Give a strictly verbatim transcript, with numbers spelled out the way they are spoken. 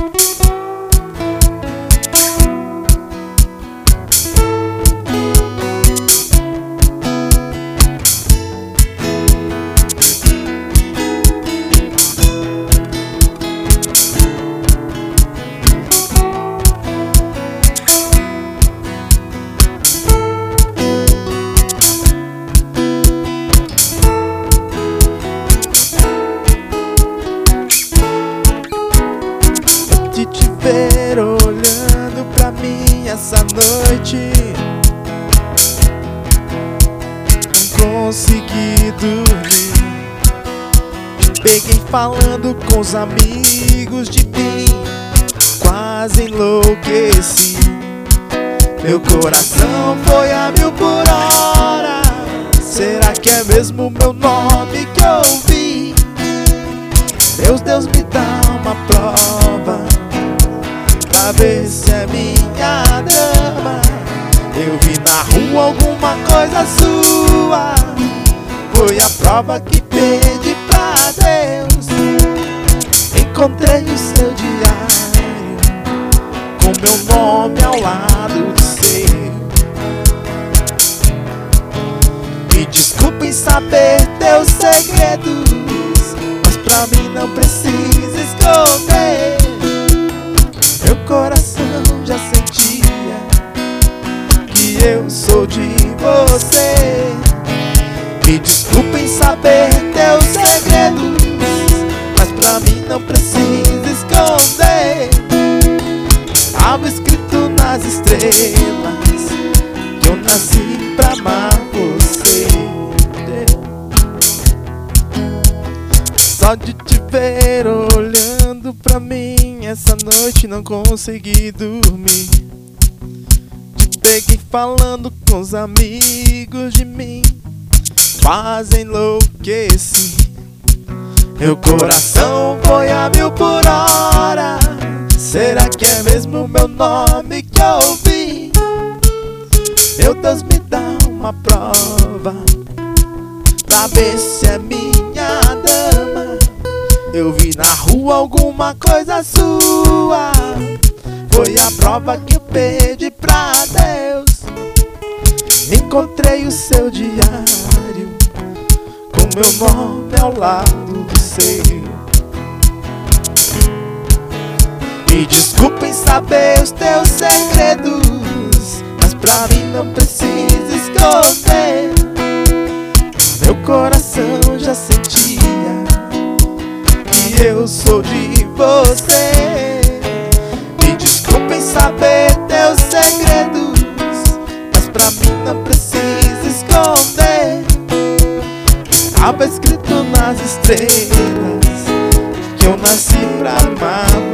De te ver olhando pra mim essa noite, não consegui dormir. Te peguei falando com os amigos de mim, quase enlouqueci. Meu coração foi a mil por hora. Será que é mesmo meu nome que eu ouvi? Deus, Deus me dá uma prova pra ver se é minha dama. Eu vi na rua alguma coisa sua, foi a prova que pedi pra Deus. Encontrei o seu diário com meu nome ao lado do seu. Me desculpe em saber teus segredos, mas pra mim não precisa esconder. Meu coração já sentia que eu sou de você. Me desculpe em saber teus segredos, mas pra mim não precisa esconder. Tava escrito nas estrelas que eu nasci pra amar você. Só de te ver olhando pra mim essa noite não consegui dormir. Te peguei falando com os amigos de mim, quase enlouqueci. Meu coração foi a mil por hora. Será que é mesmo meu nome que eu ouvi? Meu Deus, me dá uma prova pra ver se é minha dama. Eu vi na rua alguma coisa sua, foi a prova que eu pedi pra Deus. Encontrei o seu diário com meu nome ao lado do seu. Me desculpe em saber os teus segredos, mas pra mim não precisa esconder. Meu coração já sentia que eu sou de você. Me desculpe em saber teus segredos, mas pra mim não precisa esconder. Estava escrito nas estrelas que eu nasci pra amar